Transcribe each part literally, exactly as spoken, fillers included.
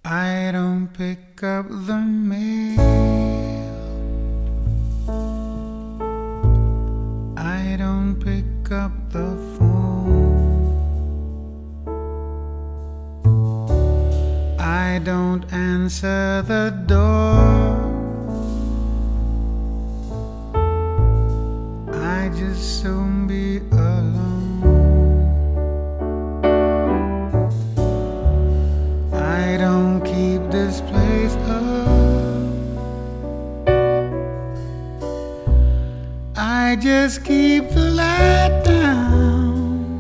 I don't pick up the mail. I don't pick up the phone. I don't answer the door. I just soon be alone. I don't keep this place up. I just keep the light down.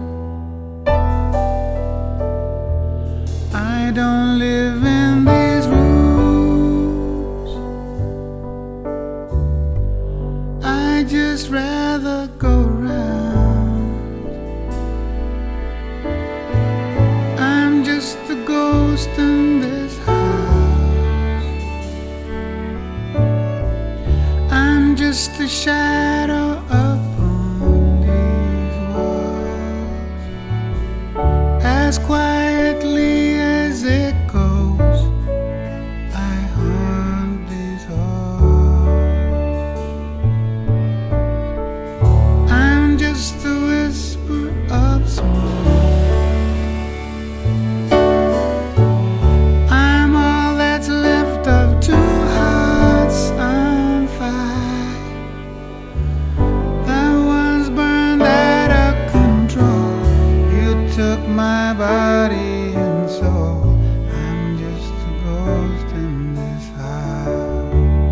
I don't live in these rooms. I just rather go round. I'm just a ghost in this house. I'm just a shadow upon these walls. As quietly as it goes, I haunt these halls. I'm just a whisper of smoke. I'm all that's left of two hearts on fire. That one's burned out of control. You took my body and soul. I'm just a ghost in this house.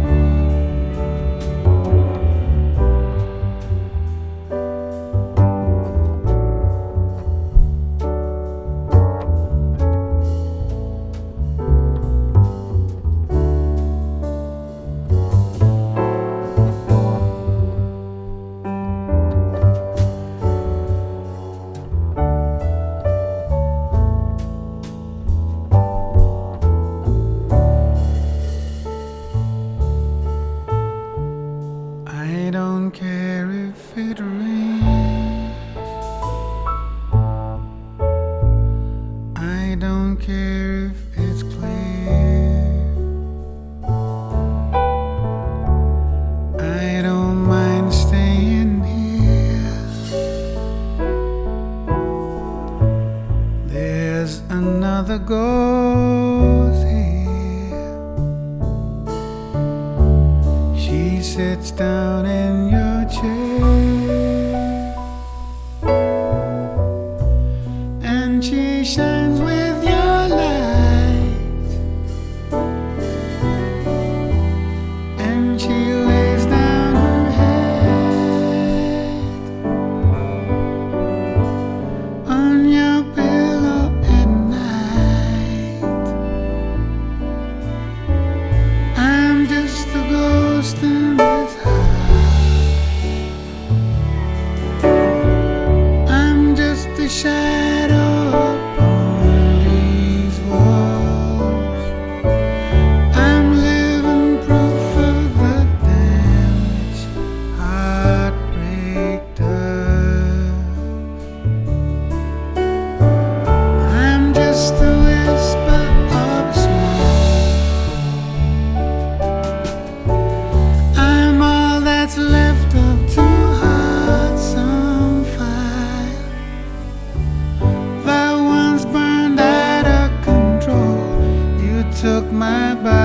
I don't care if it rains. I don't care if it's clear. I don't mind staying here. There's another ghost here. She sits down in your chair, and she shines with your light, and she lays down her head on your pillow at night. I'm just a ghost in this house. I'm just a shadow upon these walls. I'm living proof of the damage heartbreak does. I'm just a whisper of smoke. I'm all that's left of two hearts on fire. That one's burned out of control. You took my body